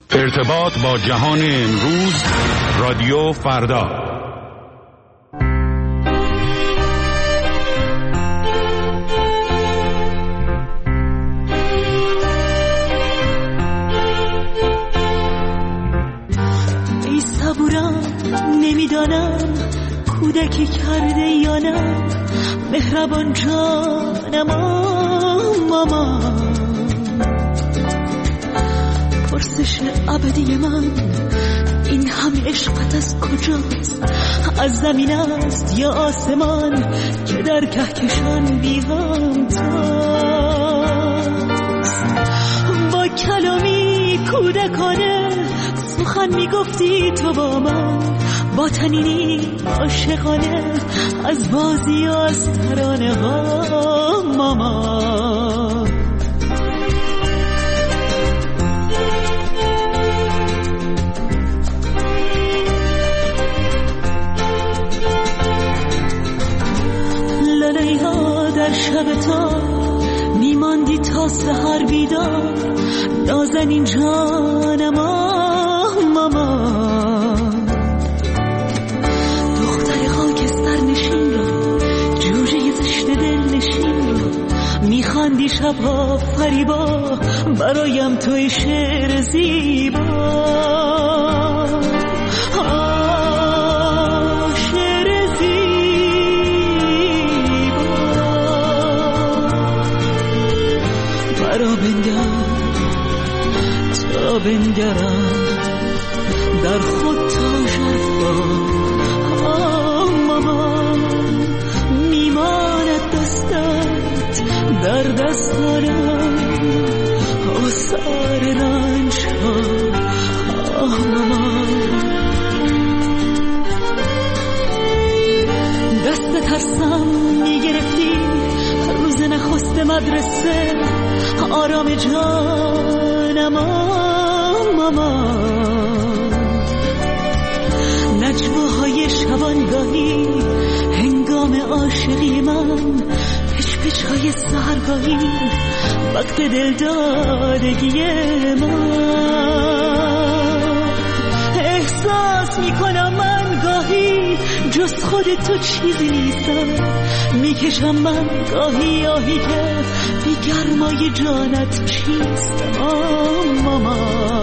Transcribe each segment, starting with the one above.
ارتباط با جهان امروز، رادیو فردا. ای صبورم، نمیدانم کودکی کرده یا نه، مهربان جانم ماما. پرسش ابدی من، این همه عشقت از کجاست؟ از زمین است یا آسمان که در کهکشان بی همتاست؟ با کلامی کودکانه سخن میگفتی تو با من، با تنینی عاشقانه از بازی و از ترانه ها ماما. لیلا در شب تا میماندی تا سحر بیدار، نازنین جانم ماما. دختر خاکستر نشین را، جوجه زشت دل نشین را، میخواندی شبها فریبا، برایم توی شعر زیبا. بنگرم در خود تا شفا ماما، میماند دستت در دستانم، آثار رنج ها ماما. دست ترسم میگرفتی روز نخست مدرسه، آرام جانم ماما. نجواهای شبانگاهی هنگام عاشقی من، پچ‌پچ‌های سحرگاهی وقت دلدادگی من. احساس میکنم من گاهی جز خود تو چیزی نیستم، میکشم من گاهی آهی که بی گرمای جانت چیستم ماما.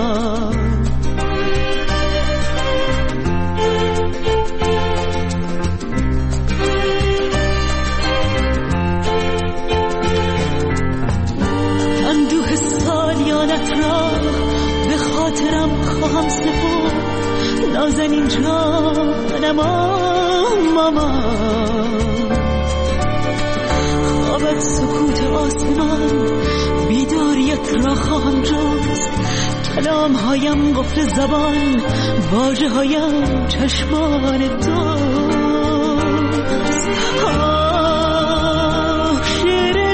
اندوه سالیانت را به خاطرم خواهم سپرد، نازنین جانم ماما. خوابت سکوت آسمان، بیداریت را خواهم جست، کلام هایم قفل زبان، واژه هایم چشمان دوست. شعر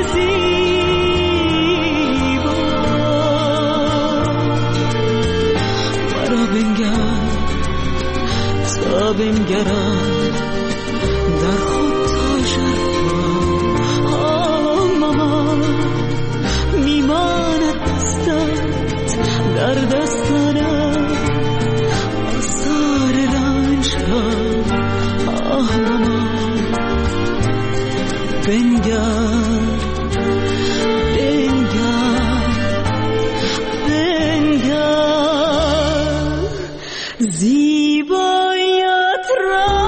زیبا مرا بنگر تا بنگرم در خود تا شفا ماما. میماند دستت در دستانم، آثار رنج ها ماما. بنگر بنگر بنگر زیبایت را.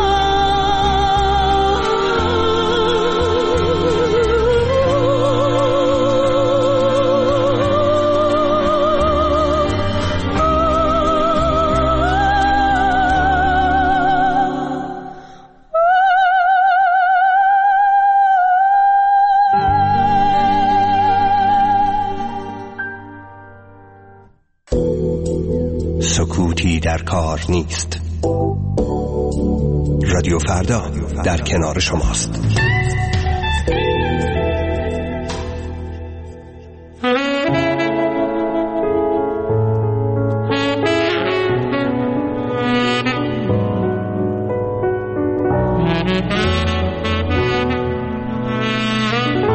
سکوتی در کار نیست. رادیو فردا در کنار شماست.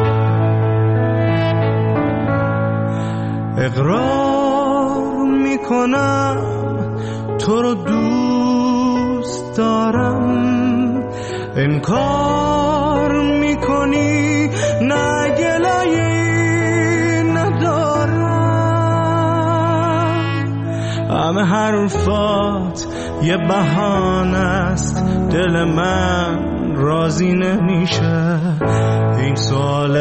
اقرار میکنم تو رو دوست دارم، انکار میکنی نه گلایه ندارم. همه حرفات یه بهانه است، دل من راضی نمیشه. این سوال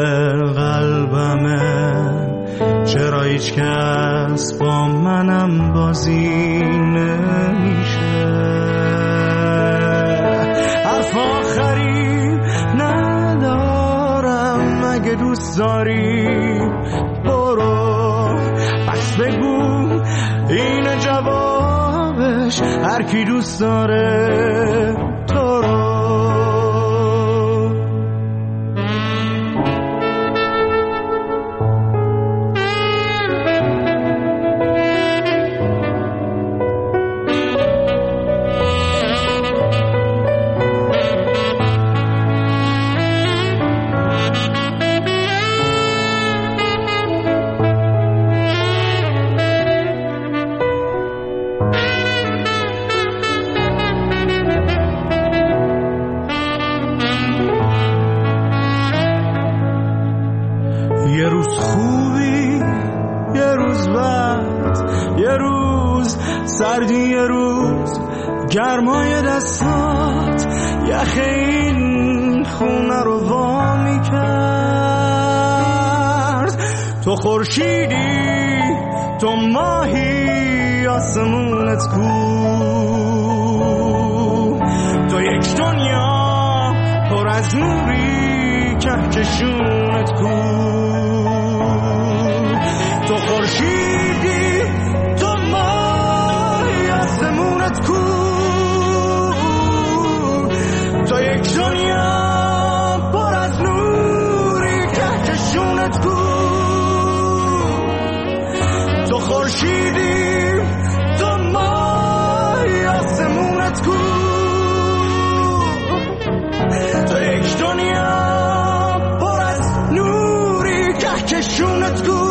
قلبمه، چرا هیچ کس با منم بازی نمیشه. حرف آخری ندارم، اگه دوست داری برو، پس بگو این جوابش، هر کی دوست داره تو رو. یه روز خوبی، یه روز بد، یه روز سردی، یه روز گرمای دستات یخ این خونه رو وا میکرد. تو خورشیدی، تو ماهی، آسمونت کو، تو یک دنیا پر از نوری، کهکشونت کو. تو خورشیدی، تو ماهی، آسمونت کو، تو یک دنیا پر از نوری، کهکشونت کو. تو خورشیدی، تو ماهی، آسمونت کو، تو یک دنیا پر از نوری، کهکشونت کو.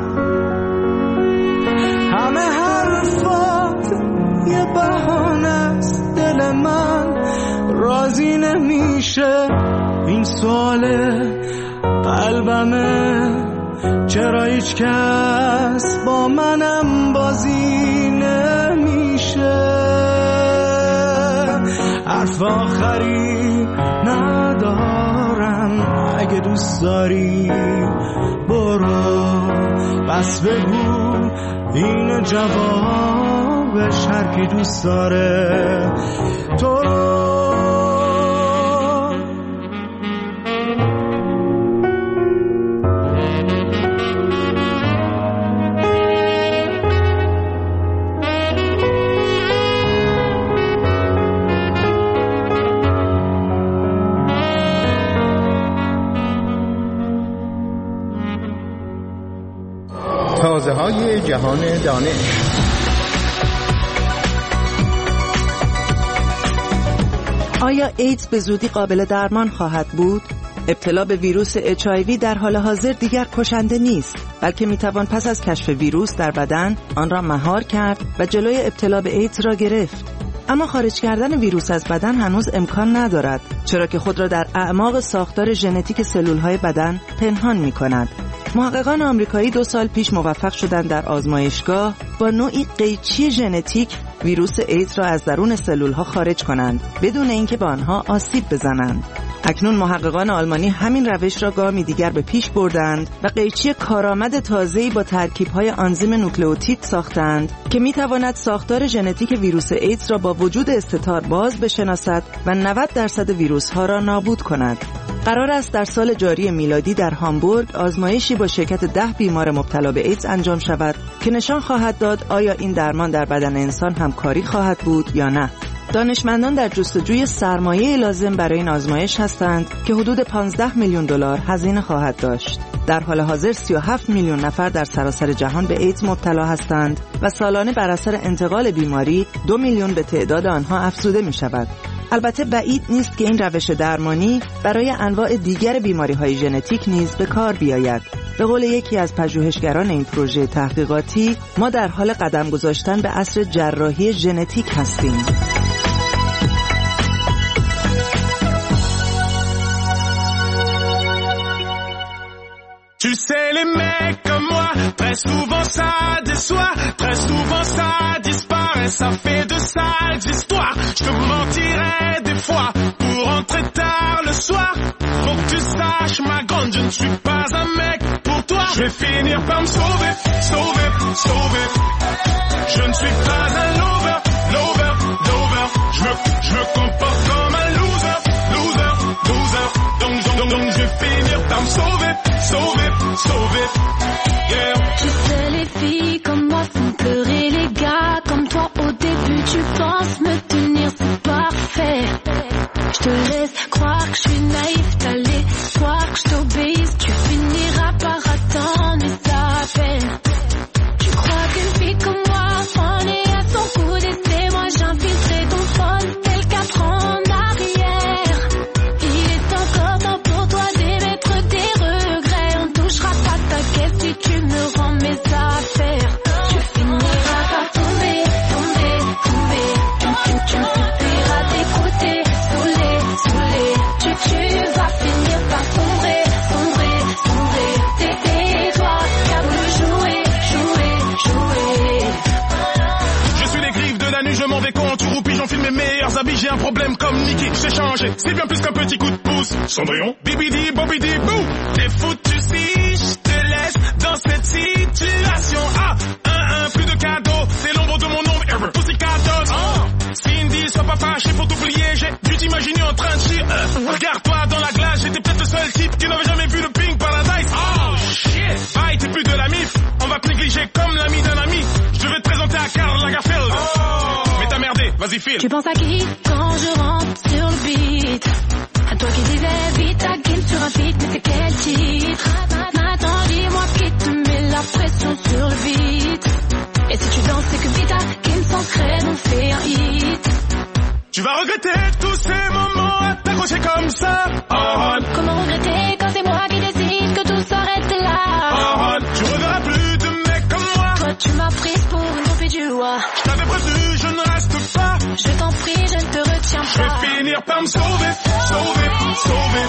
همه حرفات یه بهانه است، دل من راضی نمیشه. این سوال قلبمه، چرا هیچ کس با منم بازی نمیشه. حرف آخری ندارم، اگه دوست داری برو، بس بگو این جوابش، هر کی دوست داره تو رو. تازه‌های جهان دانش. آیا ایدز به زودی قابل درمان خواهد بود؟ ابتلا به ویروس HIV در حال حاضر دیگر کشنده نیست، بلکه میتوان پس از کشف ویروس در بدن آن را مهار کرد و جلوی ابتلا به ایدز را گرفت. اما خارج کردن ویروس از بدن هنوز امکان ندارد، چرا که خود را در اعماق ساختار ژنتیک سلول‌های بدن پنهان می‌کند. محققان آمریکایی 2 سال پیش موفق شدند در آزمایشگاه با نوعی قیچی ژنتیک ویروس ایدز را از درون سلول‌ها خارج کنند بدون اینکه به آنها آسیب بزنند. اکنون محققان آلمانی همین روش را گامی دیگر به پیش بردند و قیچی کارآمد تازه‌ای با ترکیب‌های آنزیم نوکلئوتید ساختند که می‌تواند ساختار ژنتیک ویروس ایدز را با وجود استتار باز بشناسد و 90% ویروس‌ها را نابود کند. قرار است در سال جاری میلادی در هامبورگ آزمایشی با شرکت 10 بیمار مبتلا به ایدز انجام شود که نشان خواهد داد آیا این درمان در بدن انسان همکاری خواهد بود یا نه. دانشمندان در جستجوی سرمایه لازم برای این آزمایش هستند که حدود 15 میلیون دلار هزینه خواهد داشت. در حال حاضر 37 میلیون نفر در سراسر جهان به ایدز مبتلا هستند و سالانه بر اثر انتقال بیماری 2 میلیون به تعداد آنها افزوده می شود. البته بعید نیست که این روش درمانی برای انواع دیگر بیماری‌های ژنتیک نیز به کار بیاید. به قول یکی از پژوهشگران این پروژه تحقیقاتی، ما در حال قدم گذاشتن به عصر جراحی ژنتیک هستیم. Tu sais, les mecs comme moi, très souvent ça déçoit, très souvent ça disparaît, ça fait de sales histoires. Je te mentirais des fois pour rentrer tard le soir. Faut que tu saches, ma grande, je ne suis pas un mec pour toi. Je vais finir par me sauver, sauver, sauver. Je ne suis pas un lover, lover, lover. Je me comporte comme un loser, loser, loser. Donc je vais finir par me sauver, sauver, sauver. Yeah. Tu sais, les filles comme moi font pleurer les gars comme toi. Au début tu penses me tenir, c'est parfait. Je te laisse croire que je suis naïf, t'as l'espoir que je t'obéisse. Tu finiras par attendre, mais ça à peine. Tu crois qu'une fille comme moi en est à son coup d'essai. Moi j'infiltrerai ton phone tel 4 ans en arrière. Il est encore temps pour toi d'émettre des regrets. On touchera pas ta caisse si tu me rends mes affaires. Tu finiras par tomber, tomber, tomber. Tu me suffiras d'écouter, saoulé, saoulé. Tu vas finir par sombrer, sombrer, sombrer. C'est toi qui as voulu jouer, jouer, jouer. Je suis les griffes de la nuit, je m'en vais quand tu roupis, j'enfile mes meilleurs habits. J'ai un problème comme Nicky, j'ai changé. C'est bien plus qu'un petit coup de pouce. Cendrillon, bibidi, bobidi, bou. T'es foutu si je te laisse dans cette situation. Ah, plus de cadeaux. C'est l'ombre de mon ombre, ever. Pussycatos. Cindy, sois pas fâché, faut t'oublier. J'ai dû t'imaginer en train de chier. Regarde-toi dans la glace, j'étais peut-être le seul type qui n'avait jamais vu le Pink Paradise. Oh shit. Bye, t'es plus de la mif. On va te négliger comme l'ami d'un ami. Je devais te présenter à Karl Lagerfeld. Mais t'as merdé, vas-y file. Tu penses à qui quand je rentre sur le beat? À toi qui disais vite ta game sur un feat, mais c'est quel titre? Maintenant dis-moi qui te met la pression sur le beat. Et si tu danses c'est que Vita game sans crème on fait un hit. Tu vas regretter tous ces moments à t'accrocher comme ça. Comment regretter quand c'est moi qui décide que tout s'arrête là? Tu reverras plus de mecs comme moi. Toi tu m'as prise pour une groupie du roi. Je t'avais prévenu, je ne reste pas. Je t'en prie, je ne te retiens Je vais pas. finir par me sauver, sauver, sauver.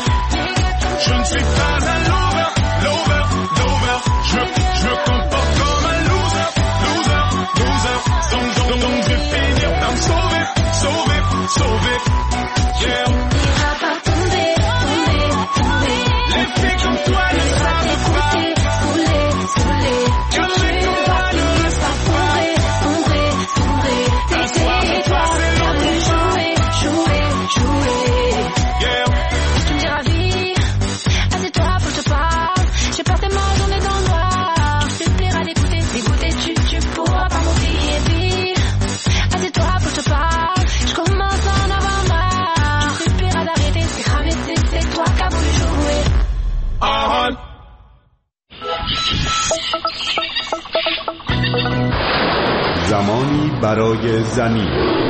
Je ne suis pas un lover, lover, lover. Je me comporte comme un loser, loser, loser. Donc je vais finir par me sauver, sauver, sauver. Yeah. T'iras pas tomber, tomber, tomber. Les filles comme toi ne savent pas. Saoulé, saoulé. Tu vas finir par sombrer, sombrer, sombrer. C'est toi qui as voulu jouer, jouer, jouer. Yeah. Tu me diras vie, assieds-toi faut que je te parle. J'ai passé ma journée dans le noir. Tu suffiras d'écouter, d'écouter, tu pourras pas m'oublier. Vie, assieds-toi faut que je te parle. Je commence à en avoir marre. Tu suffiras d'arrêter, c'est grave, c'est toi qui as voulu jouer. زمانی برای زمین.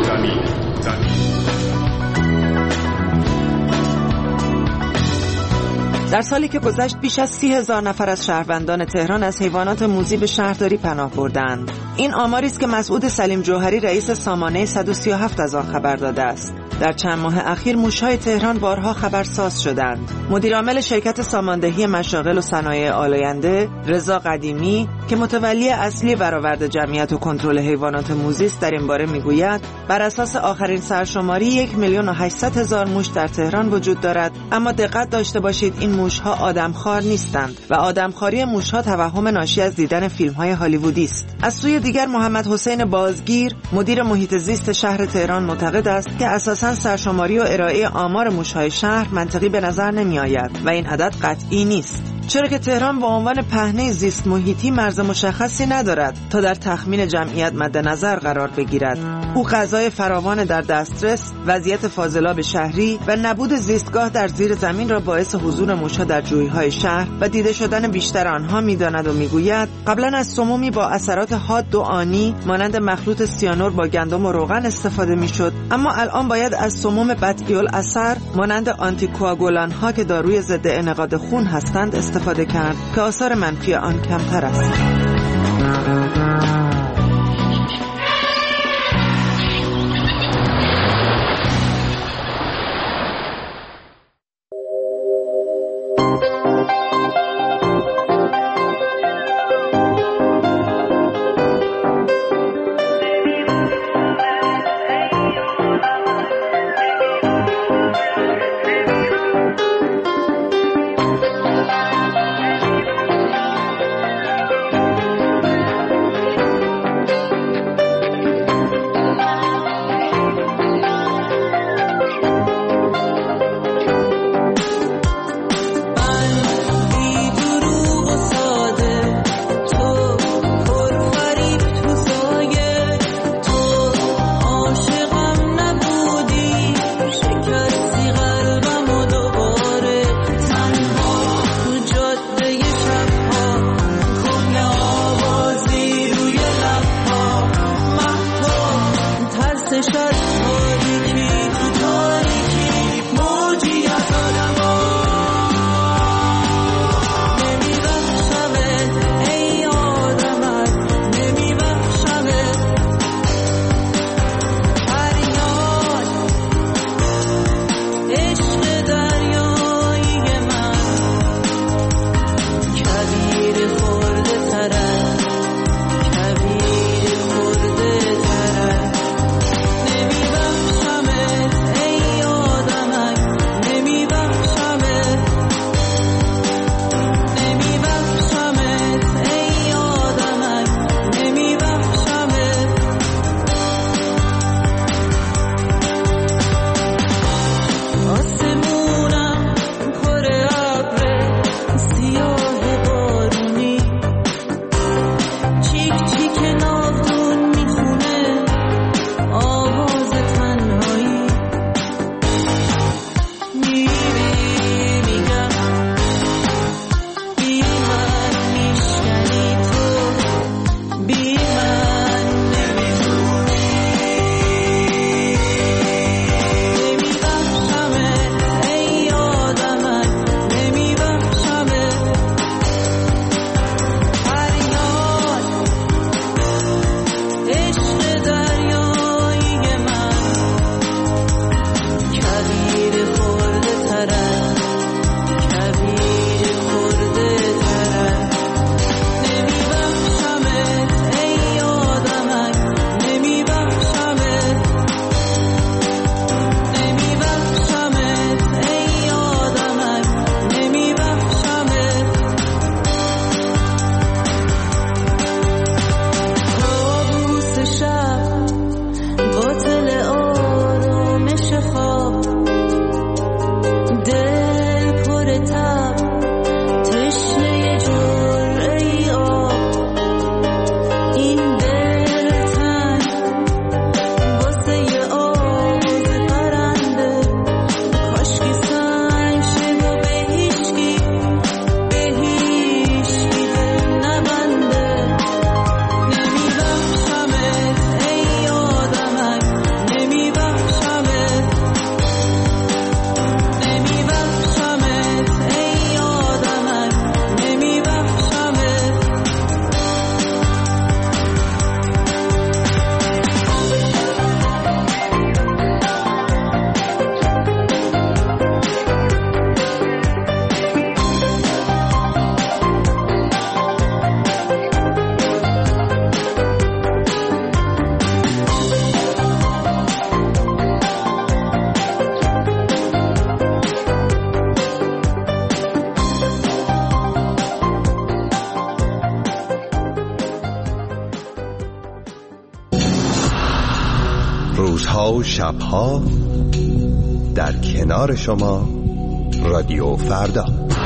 در سالی که گذشت بیش از 30,000 نفر از شهروندان تهران از حیوانات موذی به شهرداری پناه بردند. این آماری است که مسعود سلیم جوهری رئیس سامانه 137 از آن خبر داده است. در چند ماه اخیر موش‌های تهران بارها خبرساز شدند. مدیرعامل شرکت ساماندهی مشاغل و صنایع آلاینده رضا قدیمی که متولی اصلی برآورد جمعیت و کنترل حیوانات موذی است در این باره میگوید بر اساس آخرین سرشماری 1,800,000 موش در تهران وجود دارد، اما دقت داشته باشید این موش‌ها آدمخوار نیستند و آدمخواری موش‌ها توهم ناشی از دیدن فیلم‌های هالیوودی است. از سوی دیگر محمد حسین بازگیر مدیر محیط زیست شهر تهران معتقد است که اساساً سرشماری و ارائه آمار موش‌های شهر منطقی به نظر نمی‌آید و این عدد قطعی نیست، چرا که تهران به عنوان پهنه زیست محیطی مرز مشخصی ندارد تا در تخمین جمعیت مد نظر قرار بگیرد. او غذای فراوان در دسترس، وضعیت فاضلاب شهری و نبود زیستگاه در زیر زمین را باعث حضور موش‌ها در جوی‌های شهر و دیده شدن بیشتر آنها می‌داند و می‌گوید قبلا از سمومی با اثرات حاد و آنی مانند مخلوط سیانور با گندم و روغن استفاده می‌شد، اما الان باید از سموم بدیع‌الاثر مانند آنتیکواگولان‌ها که داروی ضد انعقاد خون هستند استفاده کرد که آثار منفی آن کمتر است. روزها و شبها در کنار شما رادیو فردا.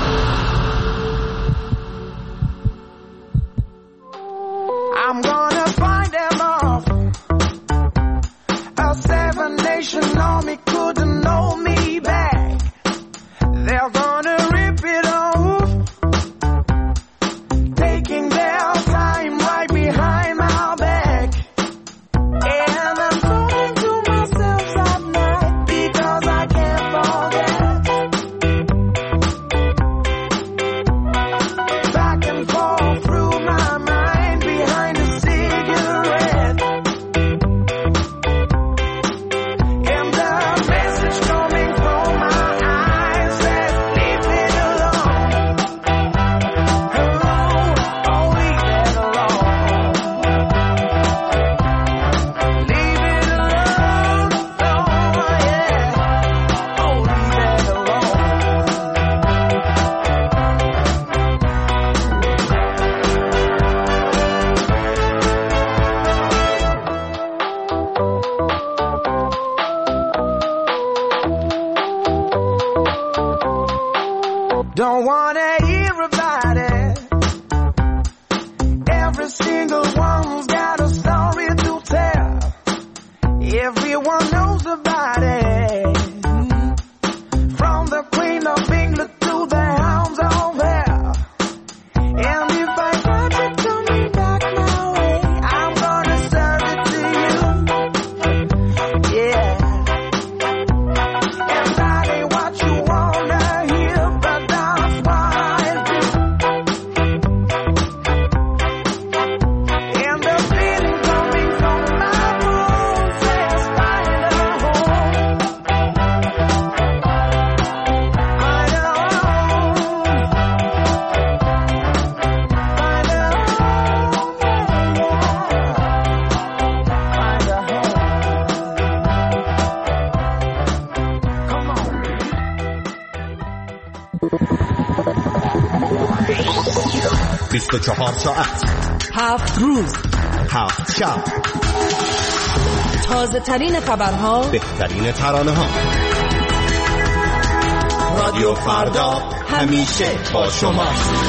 I'm gonna find them off. A seven nation army couldn't hold me back. They're gonna rip it off, taking their time right behind my back. And I'm talking to myself at night because I can't forget 24 ساعت، 7 روز، 7 شب، تازه ترین خبرها، بهترین ترانه ها. رادیو فردا همیشه با شما.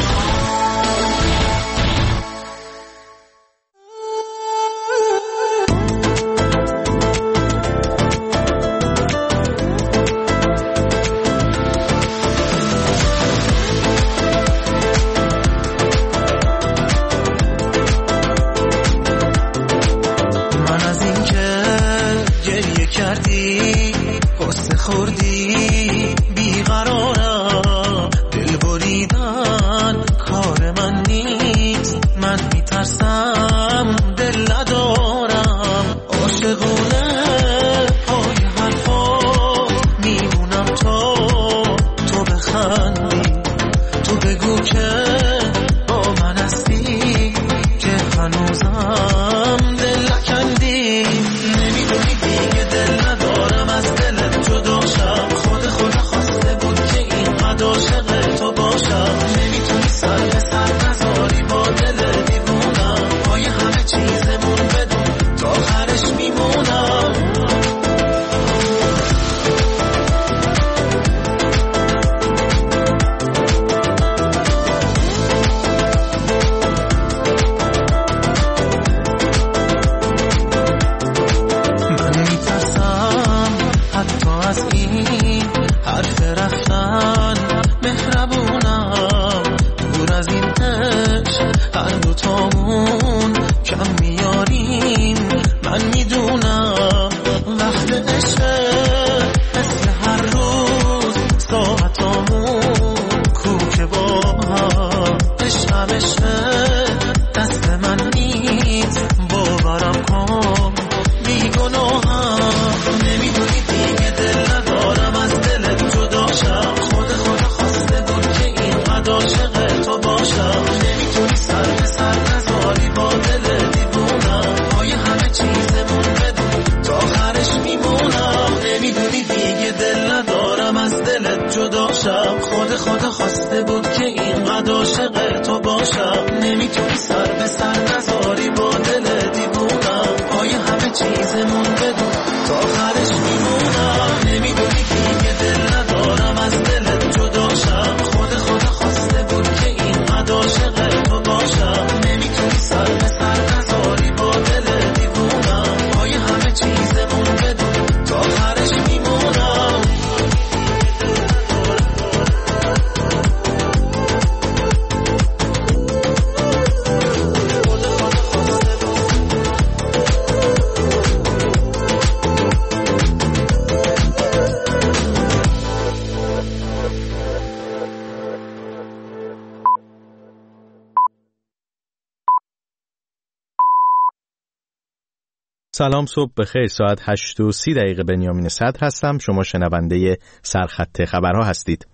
سلام، صبح بخیر. ساعت 8:30 بنیامین صدر هستم. شما شنونده سرخط خبرها هستید.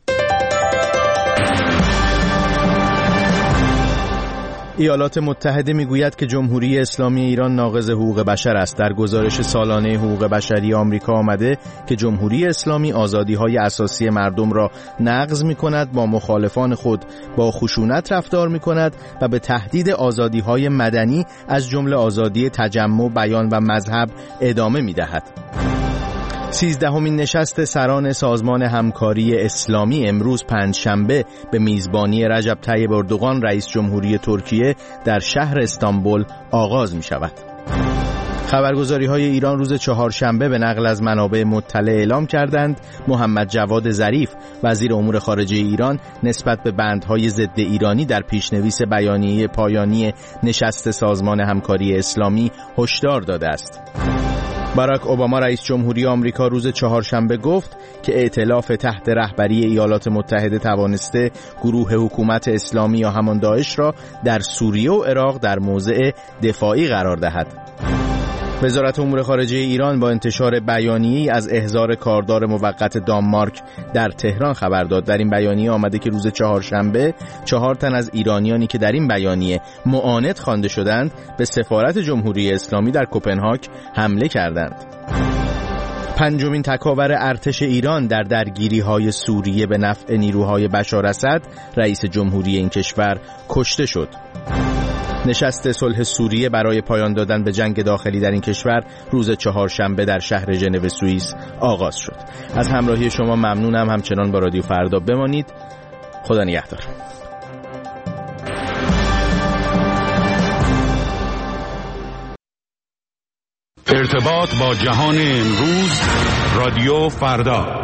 ایالات متحده میگوید که جمهوری اسلامی ایران ناقض حقوق بشر است. در گزارش سالانه حقوق بشری آمریکا آمده که جمهوری اسلامی آزادی‌های اساسی مردم را نقض می‌کند، با مخالفان خود با خشونت رفتار می‌کند و به تهدید آزادی‌های مدنی از جمله آزادی تجمع، بیان و مذهب ادامه می‌دهد. 13مین نشست سران سازمان همکاری اسلامی امروز پنجشنبه به میزبانی رجب طیب اردوغان رئیس جمهوری ترکیه در شهر استانبول آغاز می شود. خبرگزاری‌های ایران روز چهارشنبه به نقل از منابع مطلع اعلام کردند محمد جواد ظریف وزیر امور خارجه ایران نسبت به بندهای ضد ایرانی در پیشنویس بیانیه پایانی نشست سازمان همکاری اسلامی هشدار داده است. باراک اوباما رئیس جمهوری آمریکا روز چهارشنبه گفت که ائتلاف تحت رهبری ایالات متحده توانسته گروه حکومت اسلامی یا همان داعش را در سوریه و عراق در موضع دفاعی قرار دهد. وزارت امور خارجه ایران با انتشار بیانیه‌ای از احضار کاردار موقت دانمارک در تهران خبر داد. در این بیانیه آمده که روز چهارشنبه 4 تن از ایرانیانی که در این بیانیه معاند خوانده شدند به سفارت جمهوری اسلامی در کوپنهاگ حمله کردند. پنجمین تکاور ارتش ایران در درگیری‌های سوریه به نفع نیروهای بشار اسد، رئیس جمهوری این کشور کشته شد. نشست صلح سوریه برای پایان دادن به جنگ داخلی در این کشور روز چهارشنبه در شهر ژنو سوئیس آغاز شد. از همراهی شما ممنونم. همچنان با رادیو فردا بمانید. خدا نگهدار. ارتباط با جهان امروز، رادیو فردا.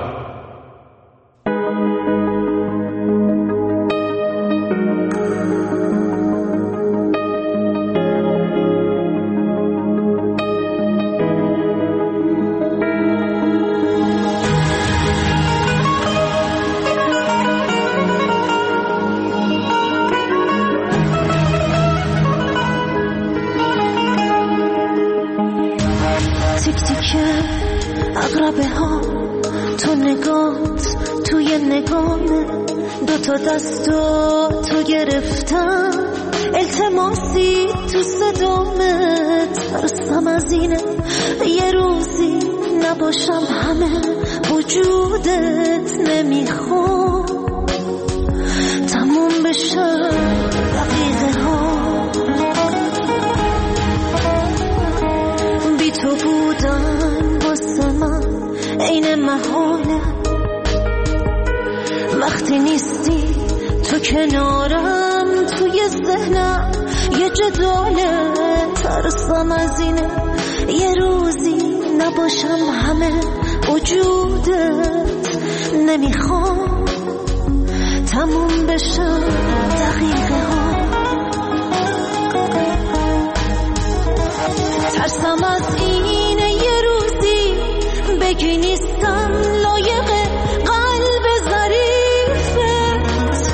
عقربه ها تو نگات توی نگامه، دوتا دستو تو گرفتم، التماسی تو صدامت، ترسم از اینه یه روزی نباشم همه وجودت، نمیخوام تموم بشه دقیقه ها بی تو بودن واسه من عین محاله، وقتی نیستی تو کنارم توی ذهنم یه جداله، ترسم از اینه یه روزی نباشم همه وجودت، نمیخوام تموم بشه دقیقه ها، ترسم از اینه یه روزی بگی نیستم لایق قلب ظریفت،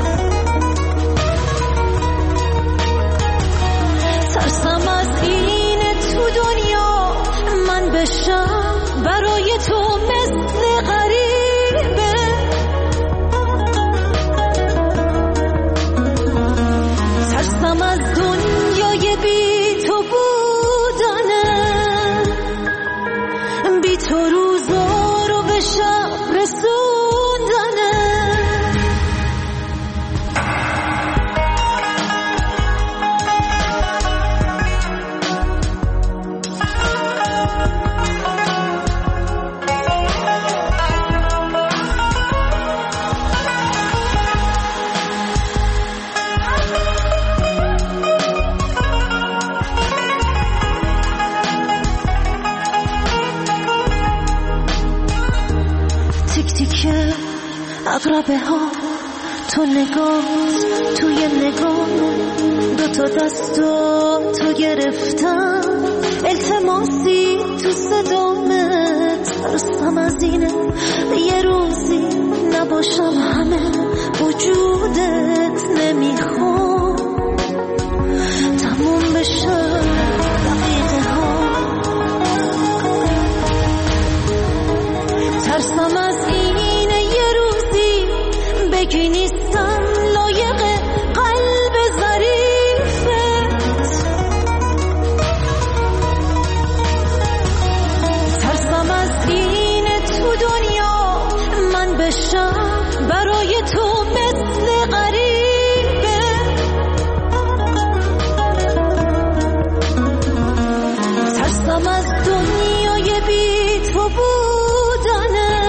ترسم از اینه تو دنیا من بشم برای تو مثل غریبه، ترسم از دنیای بی تو بودنه، بی تو روزا رو به شب رسوندنه، عقربه ها تو نگات توی نگاه، دوتا دستو تو گرفتم، التماسی تو صدامت، ترسم از اینه یه روزی نباشم همه وجودت، نمیخوام تموم بشه دقیقه ها، ترسم از اینه یه روزی بگی نیستم لایق قلب ظریفت، ترسم از اینه تو دنیا من بشم برای تو مثل غریبه، ترسم از دنیای بی تو بودنه،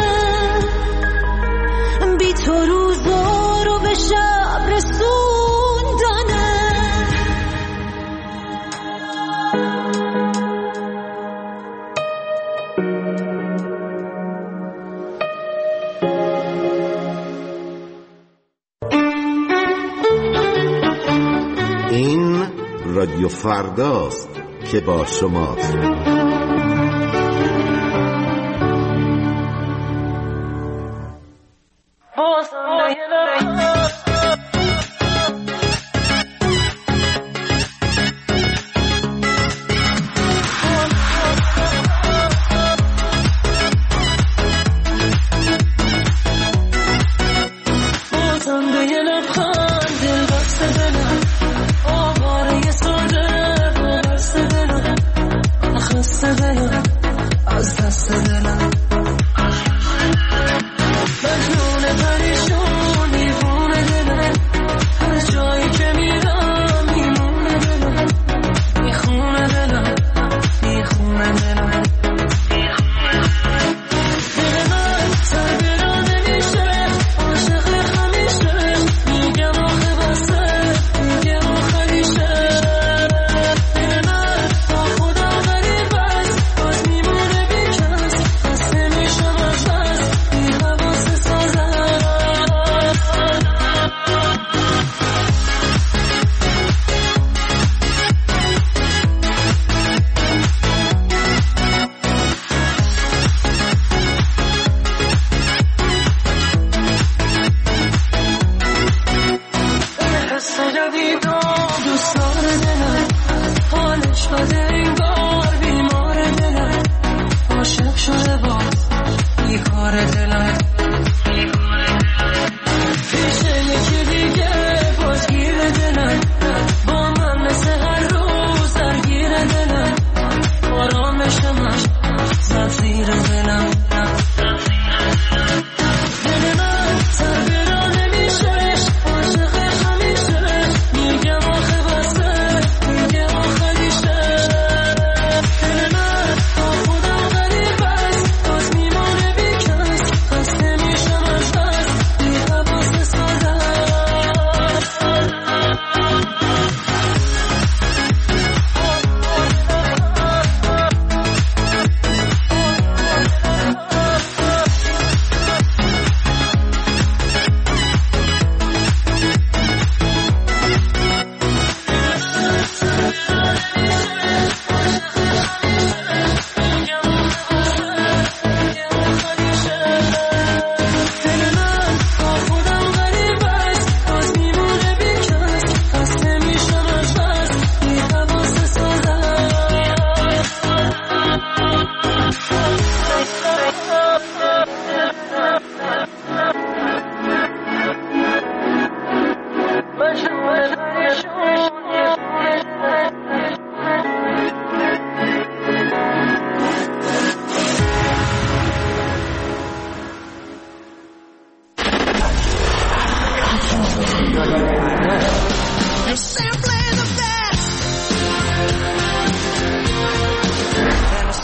بی تو روزا رو به شب رسوندنه. این رادیو فرداست که با شماست. خسته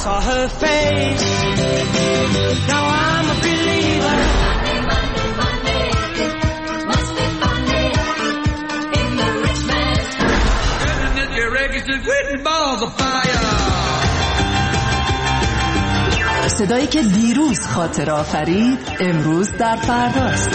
saw her face. Now I'm a believer. Monday, it must be funny in the rich man's house. Your records with balls of fire. صدایی که دیروز خاطر آفرید امروز در فرداست.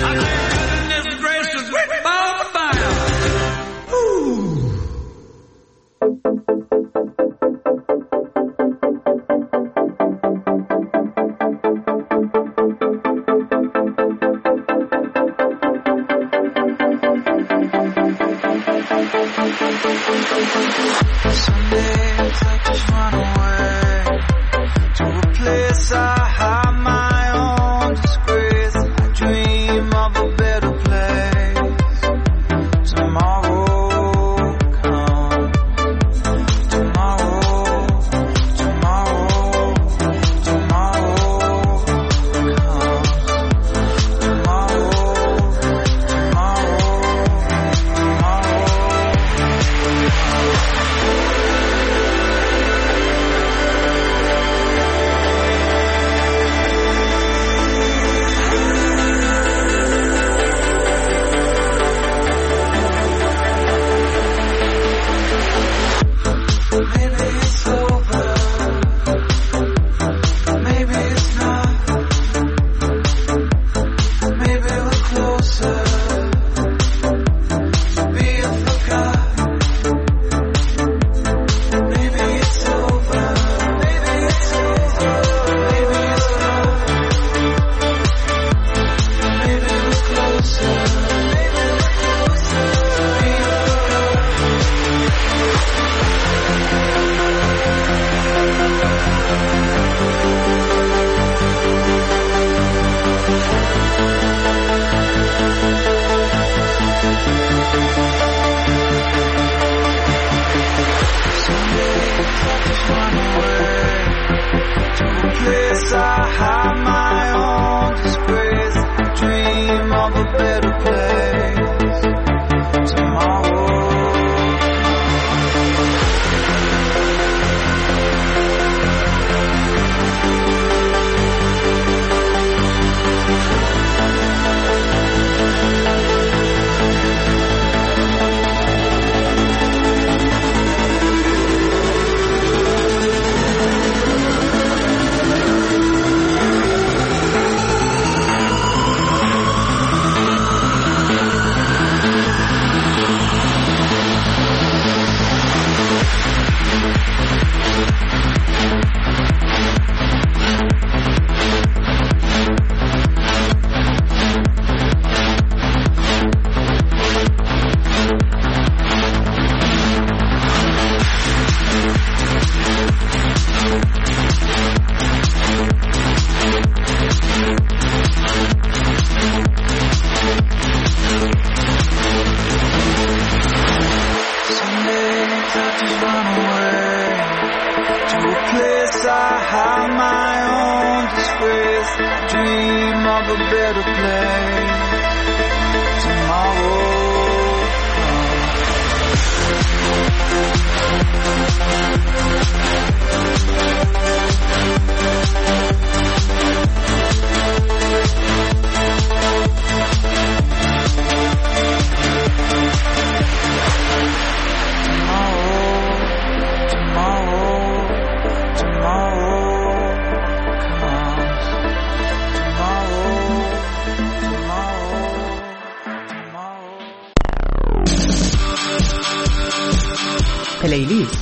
پلیلیست.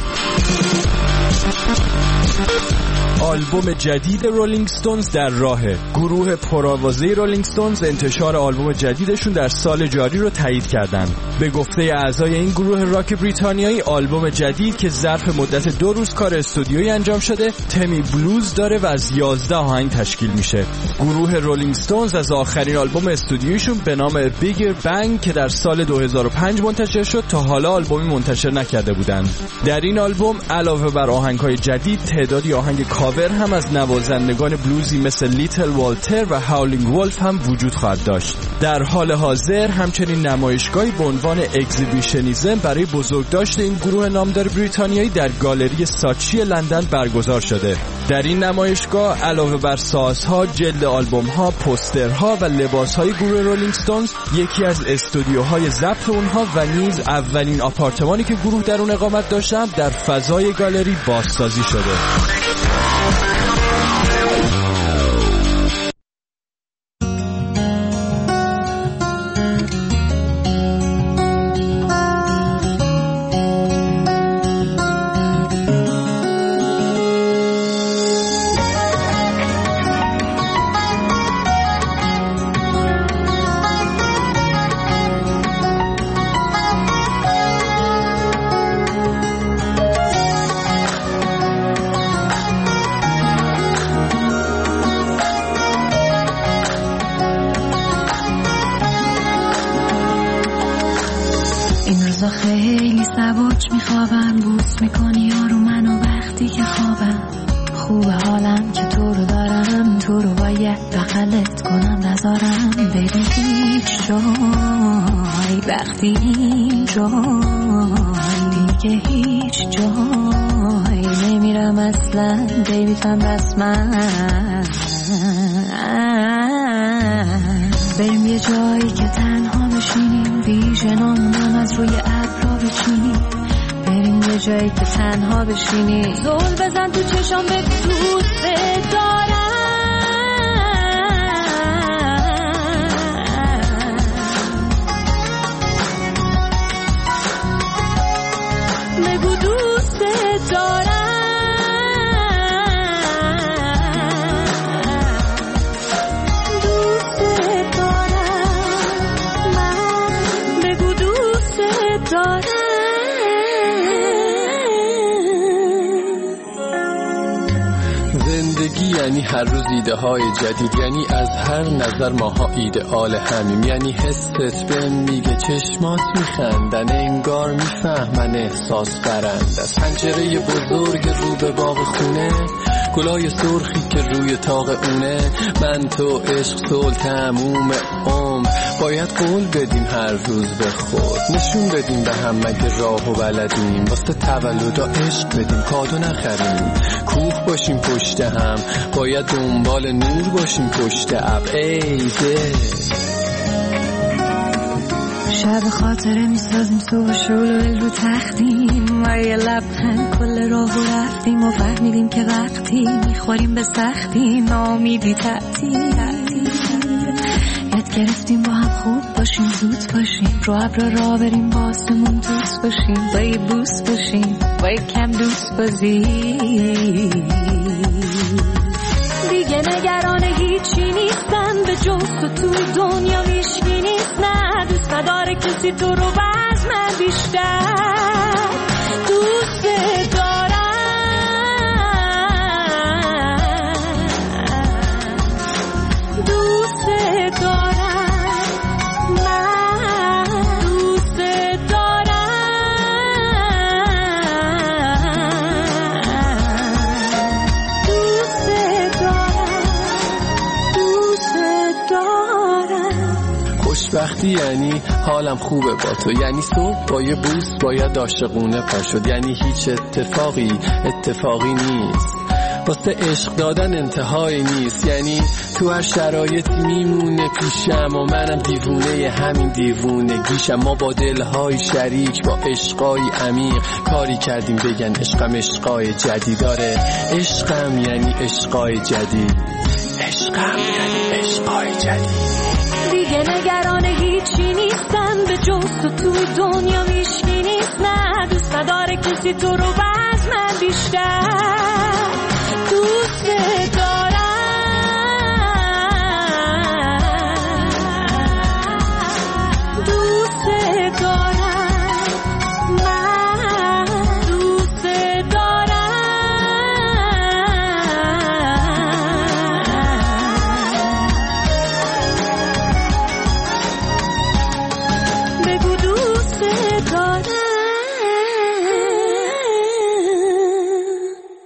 آلبوم جدید رولینگ ستونز در راهه. گروه پرآوازه رولینگ ستونز انتشار آلبوم جدیدشون در سال جاری رو تایید کردن. به گفته اعضای این گروه راک بریتانیایی، آلبوم جدید که ظرف مدت 2 روز کار استودیویی انجام شده، تمی بلوز داره و از 11 آهنگ تشکیل میشه. گروه رولینگ ستونز از آخرین آلبوم استودیویشون به نام بیگر بنگ که در سال 2005 منتشر شد تا حالا آلبومی منتشر نکرده بودند. در این آلبوم علاوه بر آهنگ‌های جدید، تعدادی آهنگ کاور کاور هم از نوازندگان بلوزی مثل لیتل والتر و هاولینگ ولف هم وجود خواهد داشت. در حال حاضر همچنین نمایشگاهی به عنوان اگزیبیشنیزم برای بزرگداشت این گروه نامدار بریتانیایی در گالری ساچی لندن برگزار شده. در این نمایشگاه علاوه بر سازها، جلد آلبوم‌ها، پوسترها و لباس‌های گروه رولینگ استونز، یکی از استودیوهای ضبط اونها و نیز اولین آپارتمانی که گروه در اون اقامت داشتن در فضای گالری بازسازی شده. خیلی سبک میخوابم، بوس میکنی یارو منو وقتی که خوابم. خوبه حالم که تو رو دارم، تو رو باید بغلت کنم نذارم بری هیچ جای. وقتی این جای دیگه هیچ جای نمیرم اصلا بیبی تن رسما. بریم یه جایی که تنها بشینیم، ویژنامونم از روی ابرا بچینیم. بریم یه جایی که تنها بشینیم، زل بزن تو چشام بگو دوست دارم. بگو دوست دارم. زندگی یعنی هر روز ایده های جدید، یعنی از هر نظر ماها ایدئال همیم. یعنی حست بهم میگه چشمات میخندن، انگار میفهمن احساس برند. از پنجره بزرگ رو به باغ خونه، گلای سرخی که روی طاق اونه. من تو عشق صلح تموم عمر، باید قول بدیم هر روز به خود. نشون بدیم به هم مگه راه و بلدیم، واسه تولدا عشق بدیم کادو نخریم. کوه باشیم پشت هم، باید دنبال نور باشیم پشت ابر. ای ده شب خاطره میسازیم، صبح شلول رو تختیم و یه لبخند کل راه و رفتیم و فهمیدیم که وقتی میخوریم به سختی نامیدی تعطیل. یاد گرفتیم با هم خوب باشیم، زود باشیم، رو ابر را بریم با آسمون دوست باشیم، با یه بوس باشیم، با یه کم دوست بازی. دیگه نگران هیچی نیستم به جز تو، توی دنیا هیچکی نیست. نه دوست نداره کسی تو رو باز من بیشتر دوست دارم. دوست دارم، من دوست دارم. دوست دارم، دوست دارم. خوشبختی یعنی حالم خوبه با تو، یعنی صبح با یه بوس باید عاشقونه پا شد. یعنی هیچ اتفاقی نیست، واسه عشق دادن انتهایی نیست. یعنی تو هر شرایطی میمونه پیشم و منم دیوونه همین دیوونگیشم. ما با دلهای شریک، با عشقای عمیق کاری کردیم بگن عشقم عشقای جدید. داره عشقم یعنی عشقای جدید، عشقم یعنی عشقای جدید. دیگه نگران هیچی نیستم به جز تو، توی دنیا هیچکی نیست. نه دوست نداره کسی تو رو باز من بیشتر دوست دارم. دوست دارم، من دوست دارم. بگو دوست دارم.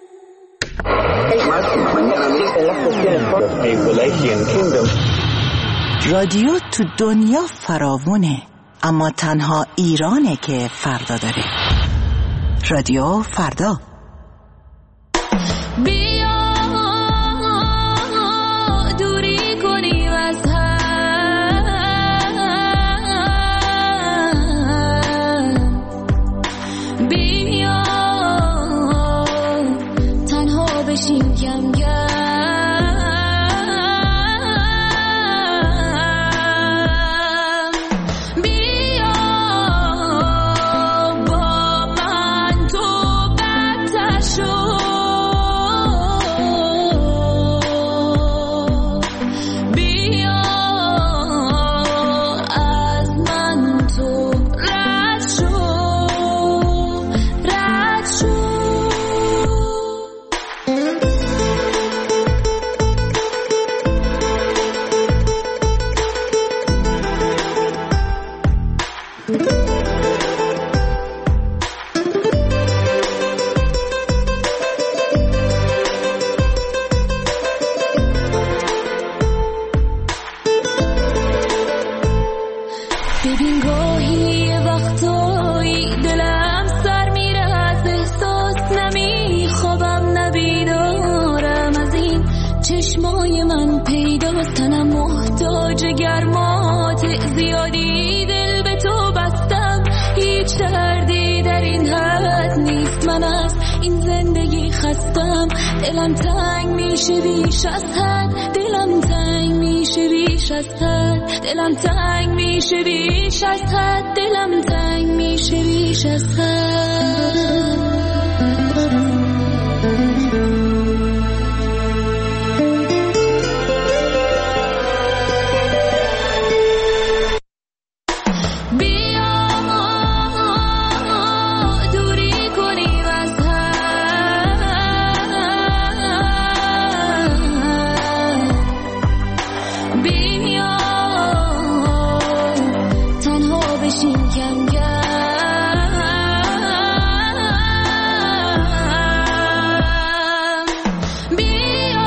رادیو تو دنیا فراوونه، اما تنها ایرانه که فردا داره. رادیو فردا. بیا دوری کنیم از هم، بیا تنها بشیم کم کم، بیا با من تو بدتر شو، بیا از من تو رد شو، رد شو. ببین گاهی وقتایی دلم سر میره از احساس، نمیخوابم نبیدارم از این چشمای من پیداست، تنم محتاج گرمات زیادی، دل به تو بستم هیچ دردی در این حد نیست، من از این زندگی خستم، دلم تنگ میشه بیش از حد، دلم تنگ میشه بیش از حد، دلم تنگ میشه بیش از حد، دلم تنگ میشه بیش از حد. بیا دوری کنیم از هم، بیا تنها بشیم کم کم، بیا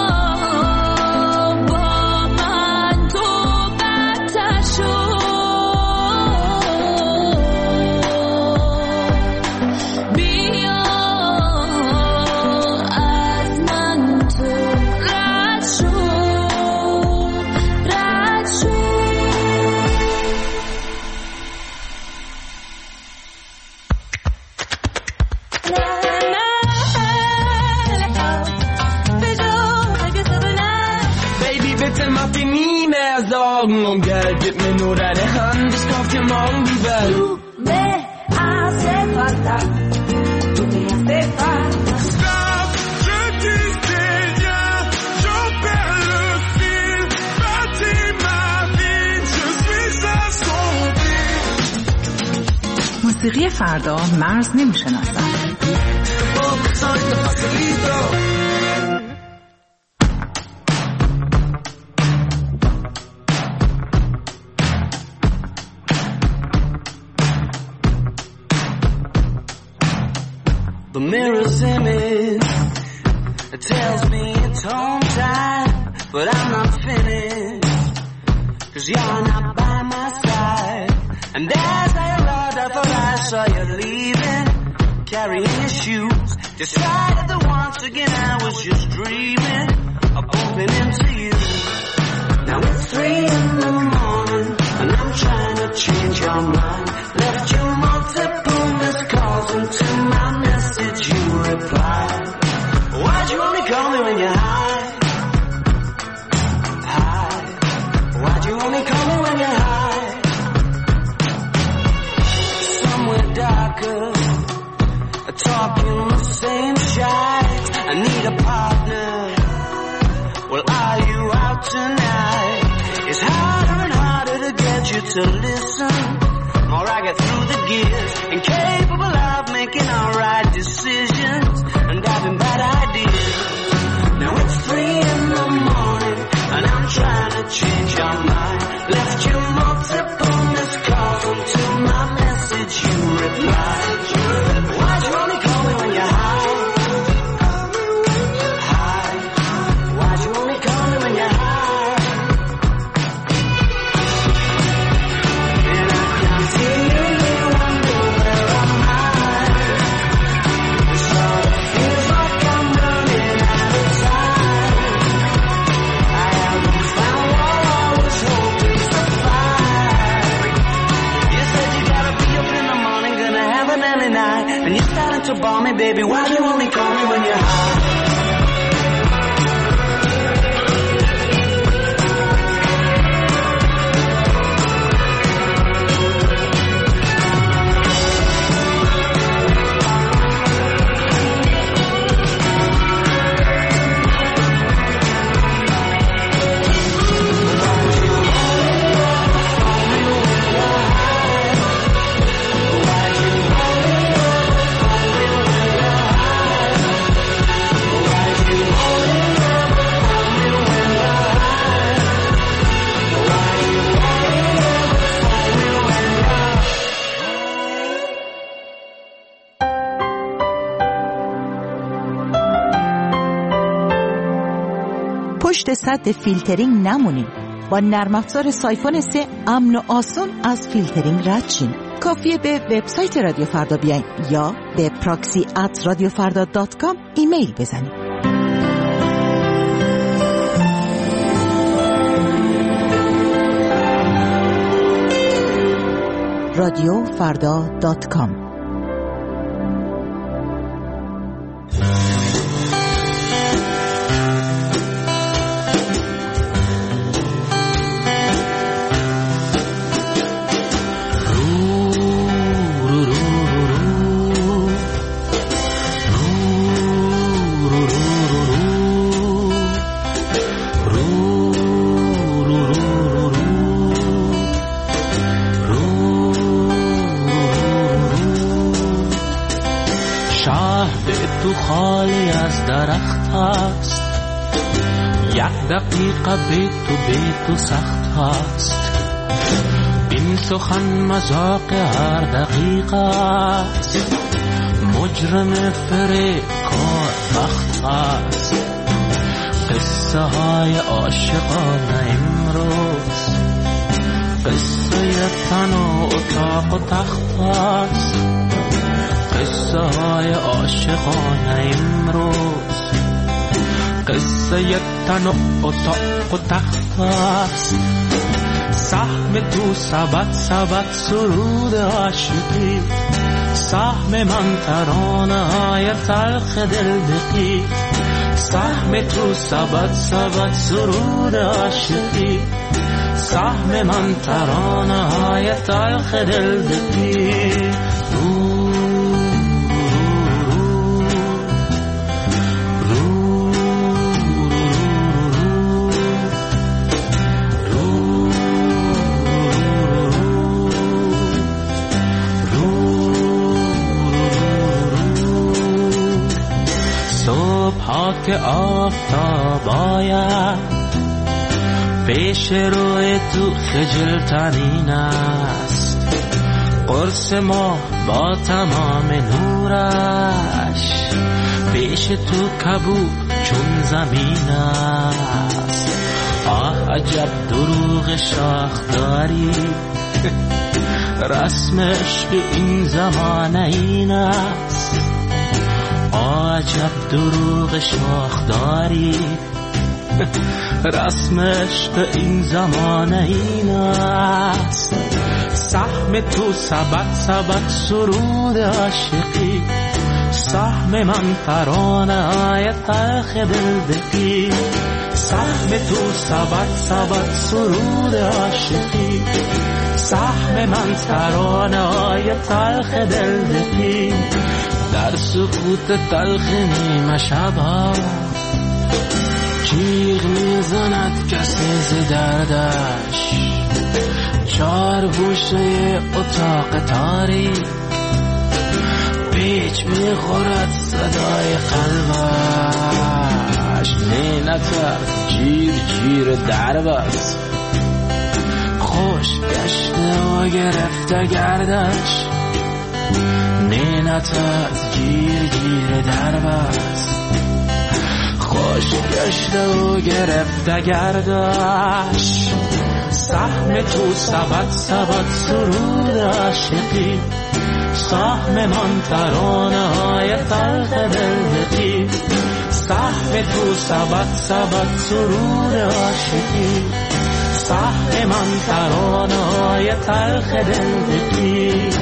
با من تو بدتر شو، بیا از من تو رد شو، رد شو. Baby, bitte mach dir nie mehr Sorgen um Geld, gib mir nur deine Hand, ich kauf dir morgen die Welt. Stop, je disais rien, j'en perds le fil, bâtis ma vie, je suis assombri. موسیقی فردا مرز نمیشناسد. Soy te facilito. The mirror's image, it tells me it's home time, but I'm not finished, 'cause you're not by my side. And as I arrived, I thought I saw you leaving, carrying your shoes, decided that once again I was just dreaming of bumping into you. Now it's 3 in the morning, and I'm trying to change your mind. Left you multiple missed calls, and to my message you replied. Why'd you only call me when you're high? High. Why'd you only call me when you're high? Somewhere darker, talking the same shite. I need a partner. Well, are you out tonight? It's harder and harder to get you to listen. More I get through the gears, incapable of making all right decisions, and having bad ideas. Now it's 3 in the morning, and I'm trying to change your mind. Left you multiple missed calls, and to my message you replied. Why'd you only call me when you're high? High. Why پشت سد فیلترینگ نمونین. با نرم افزار سایفون 3 امن و آسون از فیلترینگ رد شین. کافیه به وبسایت رادیو فردا بیاین یا به proxy@radiofarda.com ایمیل بزنید. radiofarda.com خالی از درخت است، یک دقیقه بی تو سخت است. این سخن مذاق هر دقیقه است، مجرم فریب کار بخت است. قصه های عاشقانه امروز، قصه تن و اتاق و تخت است. قصه های عاشقانه امروز، قصه تن و اتاق و تخت است. سهم تو سبت سرود عاشقی، سهم من ترانه های تلخ دلدقی. سهم تو سبت سرود عاشقی، سهم من ترانه های تلخ دلدقی. که آفتاب آید پیش روی تو خجل ترین است. قرص ما با تمام نورش پیش تو کبود چون زمین است. آه عجب دروغ شاخ داری، رسم عشق این زمانه این است. عجب دروغ شاخ داری، رسم عشق این زمانه این است. سهم تو سبت سرود عاشقی، سهم من ترانه های تلخ دلدقی. سهم تو سبت سرود عاشقی، سهم من ترانه های تلخ دلدقی. در سکوت تلخ نیمه شبها جیغ میزند کسی ز دردش. چار گوشه اتاق تاریک پیچ میخورد صدای قلبش. نترس جیر درب است، خوش گشته و گرفته گردش. نترس جیر درب است، خوش گشته و گرفته گردش. سهم تو سبت سرود عاشقی، سهم من ترانه های تلخ دلدقی. سهم تو سبت سرود عاشقی، سهم من ترانه های تلخ دلدقی.